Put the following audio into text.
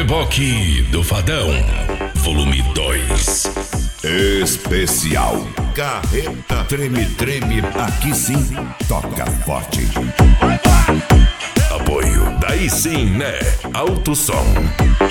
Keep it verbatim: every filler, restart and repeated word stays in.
Reboque do Fadão, volume dois. Especial Carreta Treme Treme, aqui sim toca forte. Apoio, daí sim, né? Alto Som.